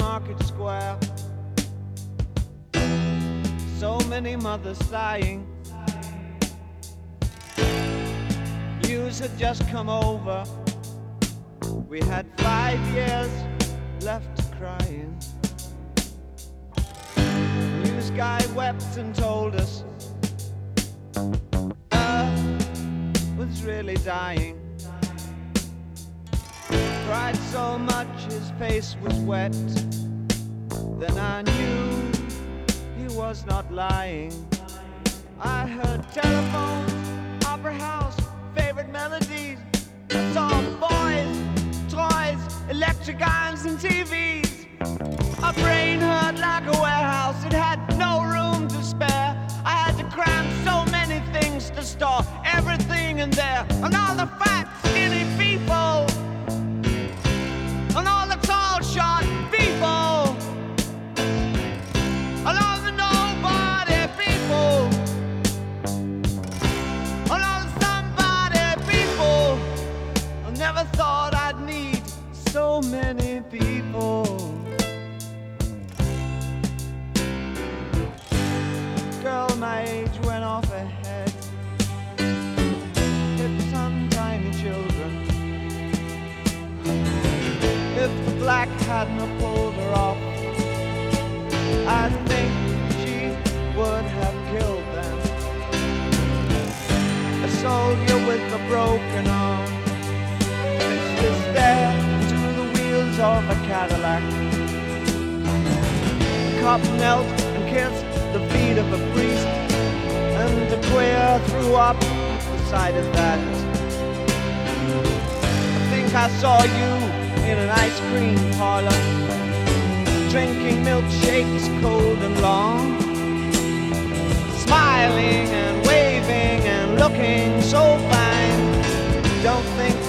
Market Square. So many mothers sighing. News had just come over. We had 5 years left crying. News guy wept and told us Earth was really dying. Cried so much his face was wet. Then I knew he was not lying. I heard telephones, opera house, favorite melodies. I saw boys, toys, electric irons and TVs. My brain hurt like a warehouse, it had no room to spare. I had to cram so many things to store everything in there. And all the fat, skinny people, and all the tall, short people, and all the nobody people, and all the somebody people. I never thought I'd need so many people. Girl my age went off ahead, hit some tiny children. If the black hadn't have pulled her off, I think she would have killed them. A soldier with a broken arm fixed his stare to the wheels of a Cadillac. The cop knelt and kissed the feet of a priest, and the queer threw up the sight of that. I think I saw you in an ice cream parlor, drinking milkshakes cold and long, smiling and waving and looking so fine. Don't think